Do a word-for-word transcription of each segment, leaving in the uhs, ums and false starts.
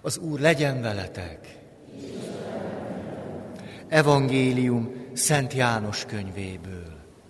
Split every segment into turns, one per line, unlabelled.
Az Úr legyen veletek! Evangélium Szent János könyvéből.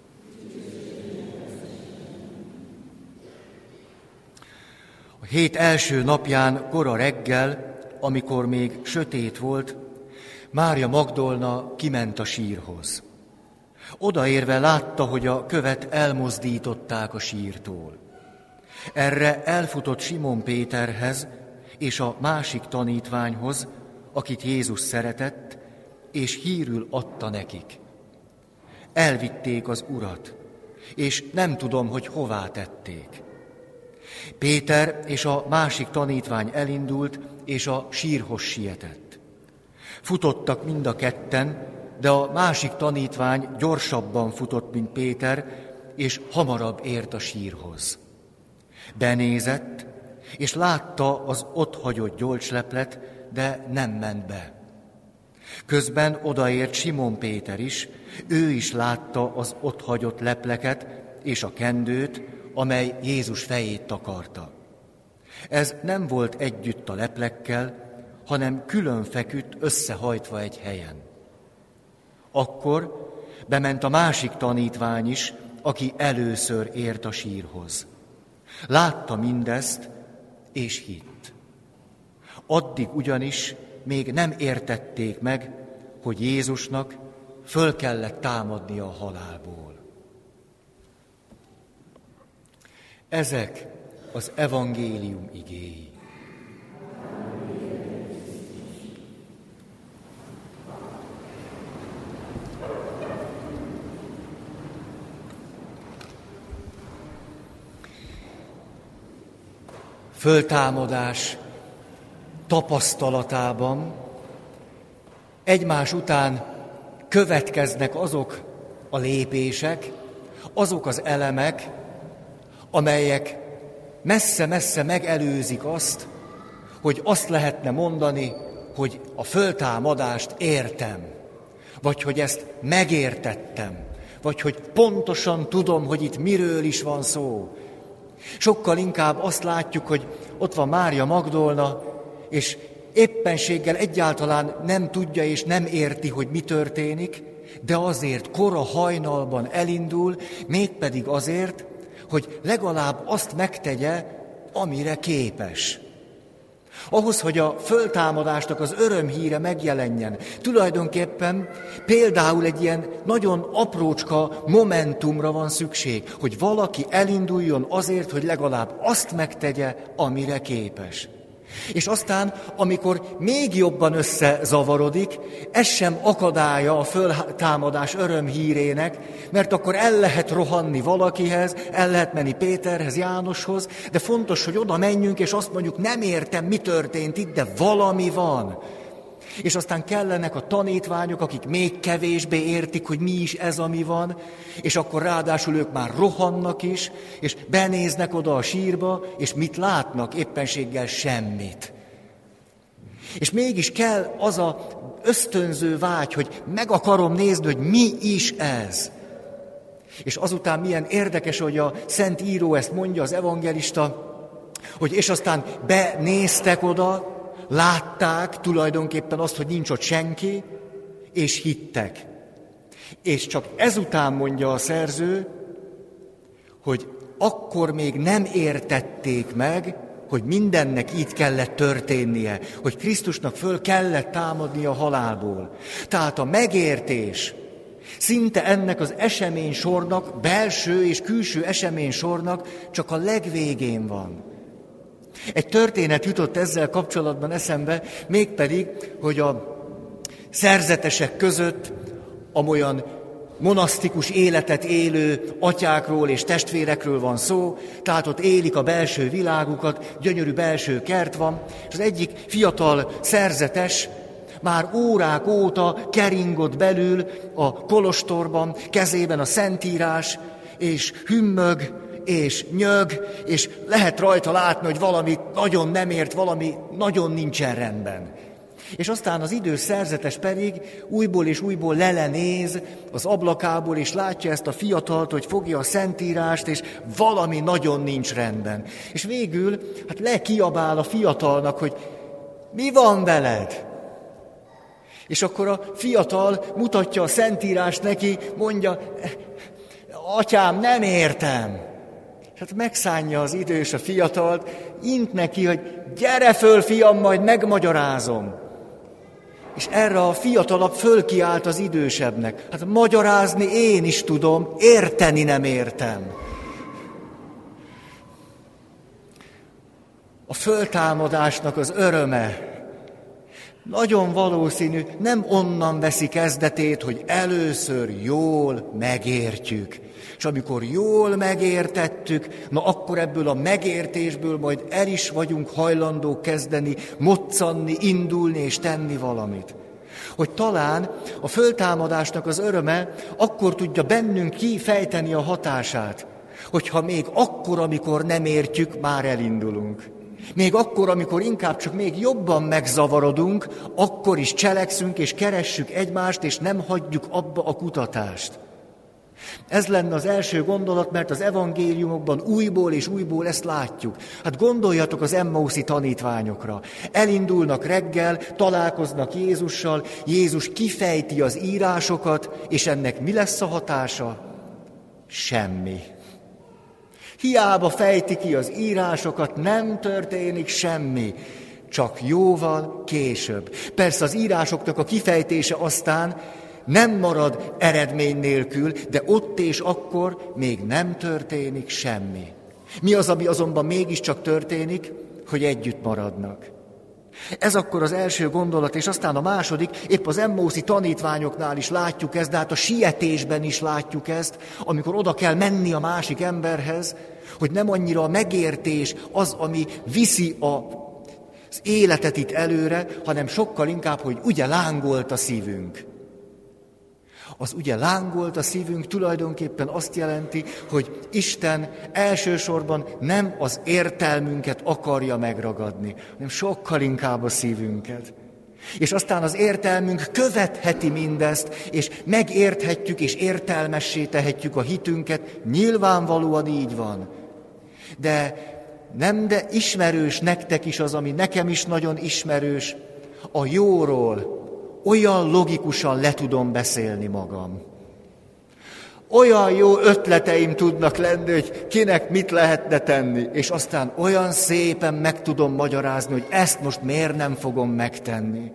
A hét első napján kora reggel, amikor még sötét volt, Mária Magdolna kiment a sírhoz. Odaérve látta, hogy a követ elmozdították a sírtól. Erre elfutott Simon Péterhez és a másik tanítványhoz, akit Jézus szeretett, és hírül adta nekik. Elvitték az Urat, és nem tudom, hogy hová tették. Péter és a másik tanítvány elindult, és a sírhoz sietett. Futottak mind a ketten, de a másik tanítvány gyorsabban futott, mint Péter, és hamarabb ért a sírhoz. Benézett, és látta az ott hagyott gyolcsleplet, de nem ment be. Közben odaért Simon Péter is, ő is látta az ott hagyott lepleket és a kendőt, amely Jézus fejét takarta. Ez nem volt együtt a leplekkel, hanem külön feküdt összehajtva egy helyen. Akkor bement a másik tanítvány is, aki először ért a sírhoz. Látta mindezt, és hitt. Addig ugyanis még nem értették meg, hogy Jézusnak föl kellett támadnia a halálból. Ezek az evangélium igéi. Föltámadás tapasztalatában egymás után következnek azok a lépések, azok az elemek, amelyek messze-messze megelőzik azt, hogy azt lehetne mondani, hogy a föltámadást értem, vagy hogy ezt megértettem, vagy hogy pontosan tudom, hogy itt miről is van szó. Sokkal inkább azt látjuk, hogy ott van Mária Magdolna, és éppenséggel egyáltalán nem tudja és nem érti, hogy mi történik, de azért kora hajnalban elindul, mégpedig azért, hogy legalább azt megtegye, amire képes. Ahhoz, hogy a föltámadásnak az örömhíre megjelenjen, tulajdonképpen például egy ilyen nagyon aprócska momentumra van szükség, hogy valaki elinduljon azért, hogy legalább azt megtegye, amire képes. És aztán, amikor még jobban összezavarodik, ez sem akadálya a föltámadás örömhírének, mert akkor el lehet rohanni valakihez, el lehet menni Péterhez, Jánoshoz, de fontos, hogy oda menjünk, és azt mondjuk, nem értem, mi történt itt, de valami van. És aztán kellenek a tanítványok, akik még kevésbé értik, hogy mi is ez, ami van, és akkor ráadásul ők már rohannak is, és benéznek oda a sírba, és mit látnak? Éppenséggel semmit. És mégis kell az a ösztönző vágy, hogy meg akarom nézni, hogy mi is ez. És azután milyen érdekes, hogy a Szent Író ezt mondja, az evangelista, hogy és aztán benéztek oda, látták tulajdonképpen azt, hogy nincs ott senki, és hittek. És csak ezután mondja a szerző, hogy akkor még nem értették meg, hogy mindennek így kellett történnie, hogy Krisztusnak föl kellett támadnia a halálból. Tehát a megértés szinte ennek az eseménysornak, belső és külső eseménysornak csak a legvégén van. Egy történet jutott ezzel kapcsolatban eszembe, mégpedig, hogy a szerzetesek között amolyan monasztikus életet élő atyákról és testvérekről van szó, tehát ott élik a belső világukat, gyönyörű belső kert van, és az egyik fiatal szerzetes már órák óta keringott belül a kolostorban, kezében a Szentírás, és hümmög, és nyög, és lehet rajta látni, hogy valami nagyon nem ért, valami nagyon nincsen rendben. És aztán az idős szerzetes pedig újból és újból lelenéz az ablakából, és látja ezt a fiatalt, hogy fogja a Szentírást, és valami nagyon nincs rendben. És végül hát lekiabál a fiatalnak, hogy Mi van veled? És akkor a fiatal mutatja a Szentírás neki, mondja, atyám, nem értem. És hát megszánja az idős a fiatalt, int neki, hogy gyere föl, fiam, majd megmagyarázom. És erre a fiatalabb fölkiált az idősebbnek. Hát magyarázni én is tudom, érteni nem értem. A föltámadásnak az öröme nagyon valószínű, nem onnan veszi kezdetét, hogy először jól megértjük. És amikor jól megértettük, na akkor ebből a megértésből majd el is vagyunk hajlandók kezdeni, moccanni, indulni és tenni valamit. Hogy talán a föltámadásnak az öröme akkor tudja bennünk kifejteni a hatását, hogyha még akkor, amikor nem értjük, már elindulunk. Még akkor, amikor inkább csak még jobban megzavarodunk, akkor is cselekszünk és keressük egymást, és nem hagyjuk abba a kutatást. Ez lenne az első gondolat, mert az evangéliumokban újból és újból ezt látjuk. Hát gondoljatok az Emmauszi tanítványokra. Elindulnak reggel, találkoznak Jézussal, Jézus kifejti az írásokat, és ennek mi lesz a hatása? Semmi. Hiába fejti ki az írásokat, nem történik semmi, csak jóval később. Persze az írásoknak a kifejtése aztán nem marad eredmény nélkül, de ott és akkor még nem történik semmi. Mi az, ami azonban mégiscsak történik, hogy együtt maradnak. Ez akkor az első gondolat, és aztán a második, épp az Emmauszi tanítványoknál is látjuk ezt, de hát a sietésben is látjuk ezt, amikor oda kell menni a másik emberhez, hogy nem annyira a megértés az, ami viszi a, az életet itt előre, hanem sokkal inkább, hogy ugye lángolt a szívünk. Az ugye lángolt a szívünk tulajdonképpen azt jelenti, hogy Isten elsősorban nem az értelmünket akarja megragadni, hanem sokkal inkább a szívünket. És aztán az értelmünk követheti mindezt, és megérthetjük és értelmessé tehetjük a hitünket, nyilvánvalóan így van. De nem, de ismerős nektek is az, ami nekem is nagyon ismerős, a jóról. Olyan logikusan le tudom beszélni magam. Olyan jó ötleteim tudnak lenni, hogy kinek mit lehetne tenni, és aztán olyan szépen meg tudom magyarázni, hogy ezt most miért nem fogom megtenni.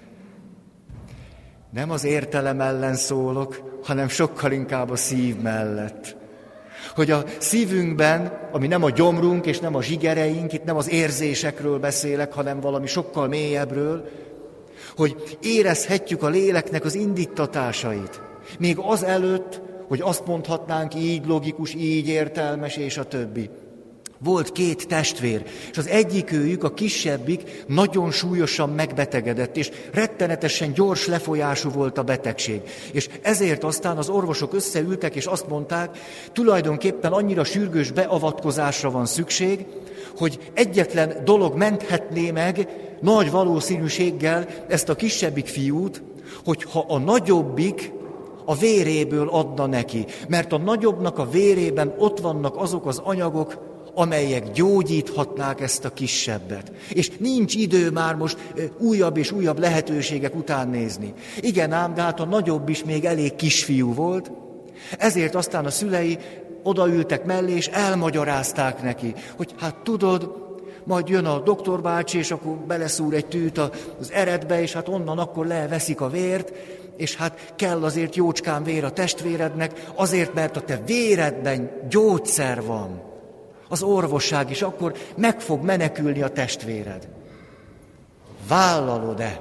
Nem az értelem ellen szólok, hanem sokkal inkább a szív mellett. Hogy a szívünkben, ami nem a gyomrunk és nem a zsigereink, itt nem az érzésekről beszélek, hanem valami sokkal mélyebbről, hogy érezhetjük a léleknek az indítatásait. Még azelőtt, hogy azt mondhatnánk, így logikus, így értelmes, és a többi. Volt két testvér, és az egyikőjük, a kisebbik nagyon súlyosan megbetegedett, és rettenetesen gyors lefolyású volt a betegség. És ezért aztán az orvosok összeültek, és azt mondták, tulajdonképpen annyira sürgős beavatkozásra van szükség, hogy egyetlen dolog menthetné meg nagy valószínűséggel ezt a kisebbik fiút, hogyha a nagyobbik a véréből adna neki. Mert a nagyobbnak a vérében ott vannak azok az anyagok, amelyek gyógyíthatnák ezt a kisebbet. És nincs idő már most újabb és újabb lehetőségek után nézni. Igen ám, de hát a nagyobb is még elég kisfiú volt, ezért aztán a szülei odaültek mellé, és elmagyarázták neki, hogy hát tudod, majd jön a doktorbácsi, és akkor beleszúr egy tűt az eredbe, és hát onnan akkor leveszik a vért, és hát kell azért jócskán vér a testvérednek, azért, mert a te véredben gyógyszer van. Az orvosság is akkor meg fog menekülni a testvéred. Vállalod-e?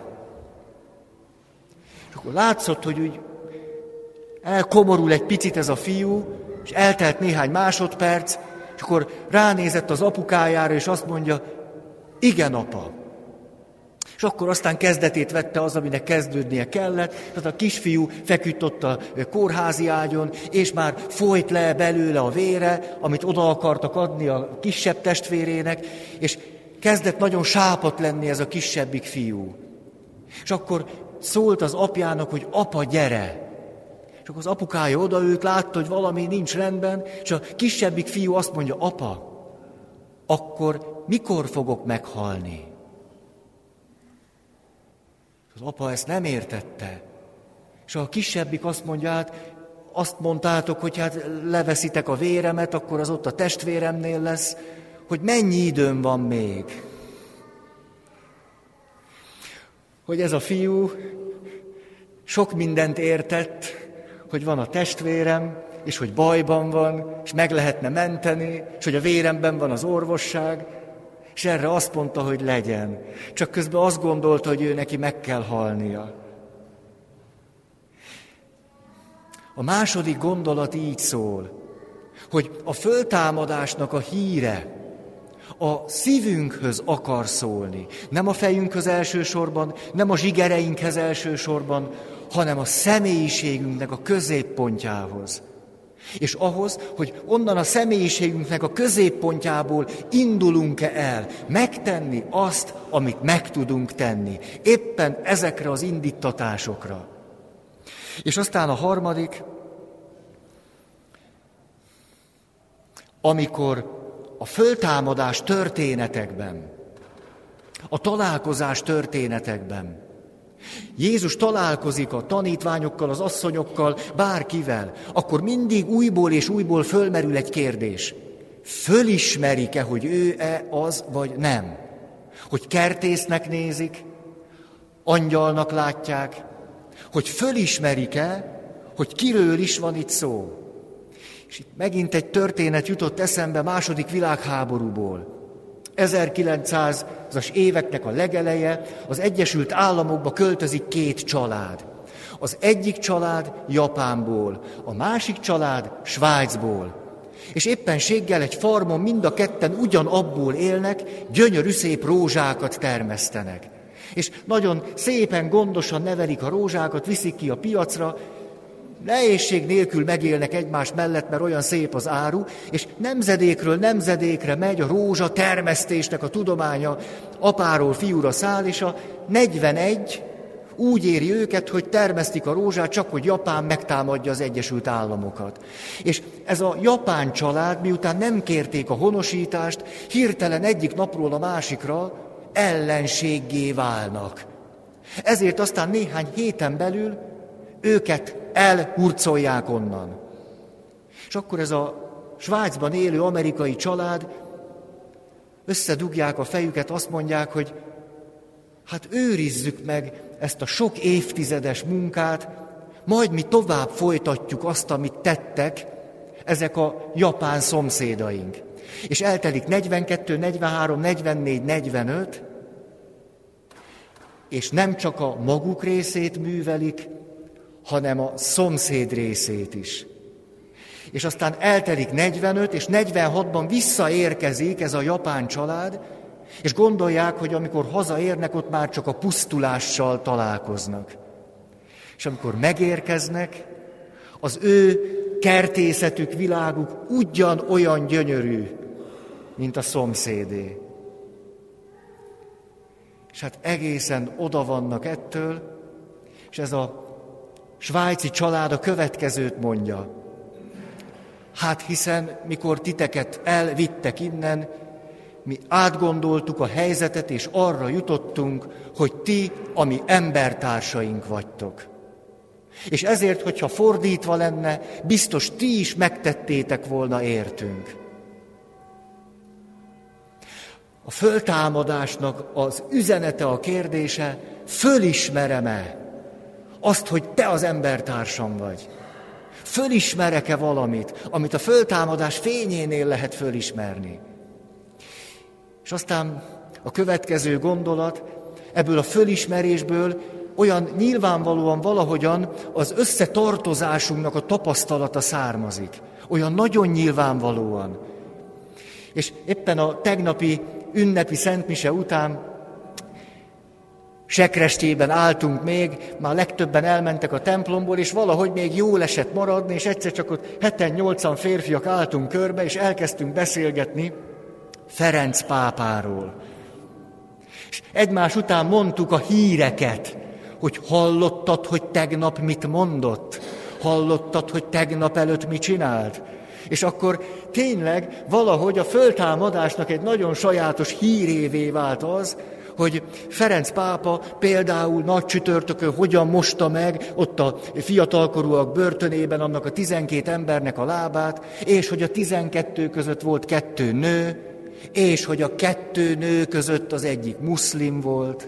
És akkor látszott, hogy úgy elkomorul egy picit ez a fiú, és eltelt néhány másodperc, és akkor ránézett az apukájára, és azt mondja, igen, apa. És akkor aztán kezdetét vette az, aminek kezdődnie kellett, tehát a kisfiú feküdt ott a kórházi ágyon, és már folyt le belőle a vére, amit oda akartak adni a kisebb testvérének, és kezdett nagyon sápadt lenni ez a kisebbik fiú. És akkor szólt az apjának, hogy apa, gyere! És akkor az apukája odaült, látta, hogy valami nincs rendben, és a kisebbik fiú azt mondja, apa, akkor mikor fogok meghalni? Az apa ezt nem értette. És a kisebbik azt mondja, hát azt mondtátok, hogy hát leveszitek a véremet, akkor az ott a testvéremnél lesz, hogy mennyi időm van még. Hogy ez a fiú sok mindent értett, hogy van a testvérem, és hogy bajban van, és meg lehetne menteni, és hogy a véremben van az orvosság, és erre azt mondta, hogy legyen. Csak közben azt gondolta, hogy ő neki meg kell halnia. A második gondolat így szól, hogy a föltámadásnak a híre a szívünkhöz akar szólni. Nem a fejünkhöz elsősorban, nem a zsigereinkhez elsősorban, hanem a személyiségünknek a középpontjához. És ahhoz, hogy onnan a személyiségünknek a középpontjából indulunk-e el, megtenni azt, amit meg tudunk tenni. Éppen ezekre az indítatásokra. És aztán a harmadik, amikor a föltámadás történetekben, a találkozás történetekben Jézus találkozik a tanítványokkal, az asszonyokkal, bárkivel, akkor mindig újból és újból fölmerül egy kérdés. Fölismerik-e, hogy ő-e az, vagy nem? Hogy kertésznek nézik, angyalnak látják, hogy fölismerik-e, hogy kiről is van itt szó. És itt megint egy történet jutott eszembe második világháborúból. ezerkilencszázas éveknek a legeleje, az Egyesült Államokba költözik két család. Az egyik család Japánból, a másik család Svájcból. És éppenséggel egy farmon mind a ketten ugyanabból élnek, gyönyörű szép rózsákat termesztenek. És nagyon szépen, gondosan nevelik a rózsákat, viszik ki a piacra, nehézség nélkül megélnek egymás mellett, mert olyan szép az áru, és nemzedékről nemzedékre megy a rózsa termesztésnek a tudománya, apáról fiúra száll, és a negyvenegy úgy éri őket, hogy termesztik a rózsát, csak hogy Japán megtámadja az Egyesült Államokat. És ez a japán család, miután nem kérték a honosítást, hirtelen egyik napról a másikra ellenséggé válnak. Ezért aztán néhány héten belül őket elhurcolják onnan. És akkor ez a Svájcban élő amerikai család összedugják a fejüket, azt mondják, hogy hát őrizzük meg ezt a sok évtizedes munkát, majd mi tovább folytatjuk azt, amit tettek ezek a japán szomszédaink. És eltelik negyvenkettő, negyvenhárom, negyvennégy, negyvenöt, és nem csak a maguk részét művelik, hanem a szomszéd részét is. És aztán eltelik negyvenöt, és negyvenhatban visszaérkezik ez a japán család, és gondolják, hogy amikor hazaérnek, ott már csak a pusztulással találkoznak. És amikor megérkeznek, az ő kertészetük, világuk ugyanolyan gyönyörű, mint a szomszédé. És hát egészen oda vannak ettől, és ez a svájci család a következőt mondja. Hát hiszen, mikor titeket elvittek innen, mi átgondoltuk a helyzetet, és arra jutottunk, hogy ti a mi embertársaink vagytok. És ezért, hogyha fordítva lenne, biztos ti is megtettétek volna értünk. A föltámadásnak az üzenete, a kérdése, fölismerem-e azt, hogy te az embertársam vagy? Fölismerek-e valamit, amit a föltámadás fényénél lehet fölismerni? És aztán a következő gondolat, ebből a fölismerésből olyan nyilvánvalóan valahogyan az összetartozásunknak a tapasztalata származik. Olyan nagyon nyilvánvalóan. És éppen a tegnapi ünnepi szentmise után sekrestjében álltunk még, már legtöbben elmentek a templomból, és valahogy még jól esett maradni, és egyszer csak ott heten-nyolcan férfiak álltunk körbe, és elkezdtünk beszélgetni Ferenc pápáról. És egymás után mondtuk a híreket, hogy hallottad, hogy tegnap mit mondott? Hallottad, hogy tegnap előtt mit csinált? És akkor tényleg valahogy a föltámadásnak egy nagyon sajátos hírévé vált az, hogy Ferenc pápa például nagy csütörtökön hogyan mosta meg ott a fiatalkorúak börtönében annak a tizenkét embernek a lábát, és hogy a tizenkettő között volt kettő nő, és hogy a kettő nő között az egyik muszlim volt.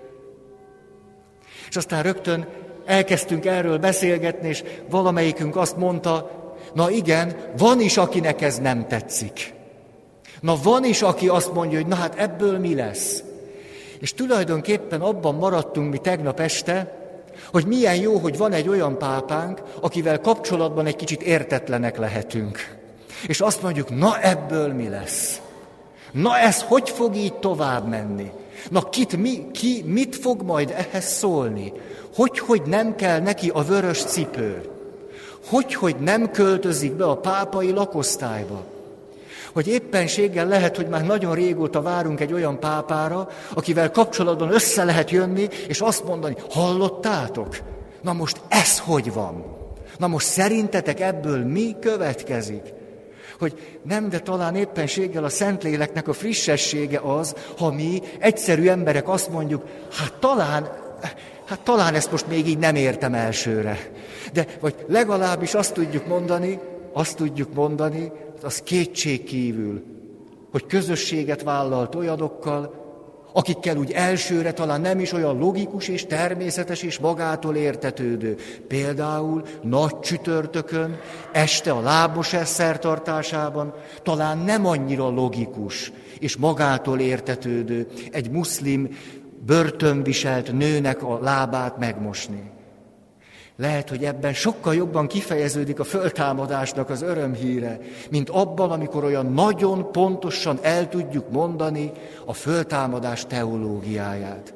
És aztán rögtön elkezdtünk erről beszélgetni, és valamelyikünk azt mondta, na igen, van is, akinek ez nem tetszik. Na van is, aki azt mondja, hogy na hát ebből mi lesz? És tulajdonképpen abban maradtunk mi tegnap este, hogy milyen jó, hogy van egy olyan pápánk, akivel kapcsolatban egy kicsit értetlenek lehetünk. És azt mondjuk, na ebből mi lesz? Na ez hogy fog így tovább menni? Na kit, mi, ki mit fog majd ehhez szólni? Hogy, hogy nem kell neki a vörös cipő? Hogy, hogy nem költözik be a pápai lakosztályba? Hogy éppenséggel lehet, hogy már nagyon régóta várunk egy olyan pápára, akivel kapcsolatban össze lehet jönni, és azt mondani, hallottátok? Na most ez hogy van? Na most szerintetek ebből mi következik? Hogy nem, de talán éppenséggel a Szentléleknek a frissessége az, ha mi egyszerű emberek azt mondjuk, hát talán, hát talán ezt most még így nem értem elsőre. De vagy legalábbis azt tudjuk mondani, azt tudjuk mondani, az kétségkívül, hogy közösséget vállalt olyanokkal, akikkel úgy elsőre talán nem is olyan logikus és természetes és magától értetődő. Például nagy csütörtökön, este a lábmosás szertartásában talán nem annyira logikus és magától értetődő egy muszlim börtönviselt nőnek a lábát megmosni. Lehet, hogy ebben sokkal jobban kifejeződik a föltámadásnak az örömhíre, mint abban, amikor olyan nagyon pontosan el tudjuk mondani a föltámadás teológiáját.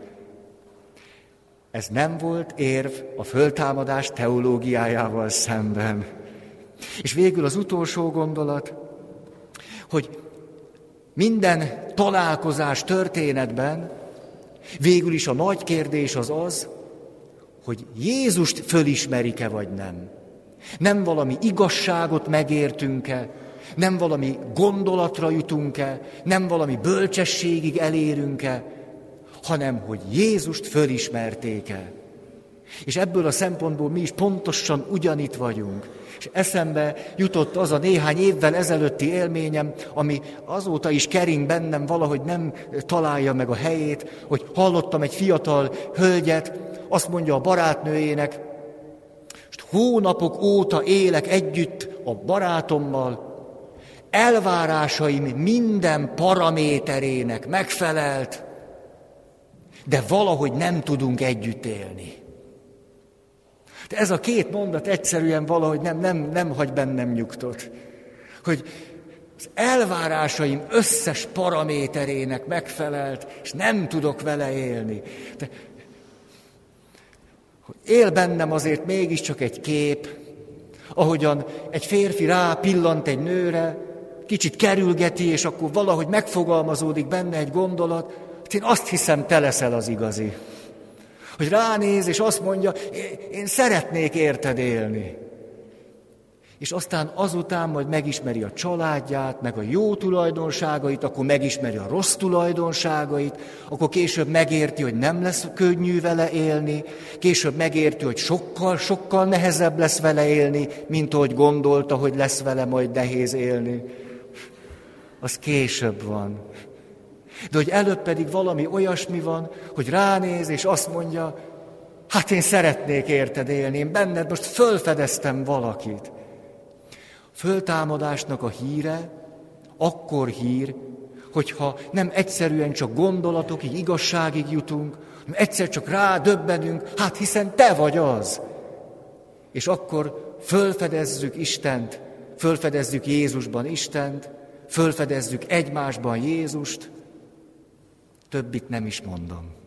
Ez nem volt érv a föltámadás teológiájával szemben. És végül az utolsó gondolat, hogy minden találkozás történetben végül is a nagy kérdés az az, hogy Jézust fölismerik-e vagy nem. Nem valami igazságot megértünk-e, nem valami gondolatra jutunk-e, nem valami bölcsességig elérünk-e, hanem hogy Jézust fölismerték-e. És ebből a szempontból mi is pontosan ugyanitt vagyunk. És eszembe jutott az a néhány évvel ezelőtti élményem, ami azóta is kering bennem, valahogy nem találja meg a helyét, hogy hallottam egy fiatal hölgyet, azt mondja a barátnőjének, most hónapok óta élek együtt a barátommal, elvárásaim minden paraméterének megfelelt, de valahogy nem tudunk együtt élni. De ez a két mondat egyszerűen valahogy nem, nem, nem hagy bennem nyugtot. Hogy az elvárásaim összes paraméterének megfelelt, és nem tudok vele élni. De él bennem azért mégiscsak egy kép, ahogyan egy férfi rá pillant egy nőre, kicsit kerülgeti, és akkor valahogy megfogalmazódik benne egy gondolat, én azt hiszem, te leszel az igazi. Hogy ránéz, és azt mondja, én szeretnék érted élni. És aztán azután majd megismeri a családját, meg a jó tulajdonságait, akkor megismeri a rossz tulajdonságait, akkor később megérti, hogy nem lesz könnyű vele élni, később megérti, hogy sokkal, sokkal nehezebb lesz vele élni, mint ahogy gondolta, hogy lesz vele majd nehéz élni. Az később van. De hogy előbb pedig valami olyasmi van, hogy ránéz, és azt mondja, hát én szeretnék érted élni, én benned most fölfedeztem valakit. Föltámadásnak a híre akkor hír, hogyha nem egyszerűen csak gondolatokig, igazságig jutunk, hanem egyszer csak rádöbbenünk, hát hiszen te vagy az. És akkor fölfedezzük Istent, fölfedezzük Jézusban Istent, fölfedezzük egymásban Jézust, többit nem is mondom.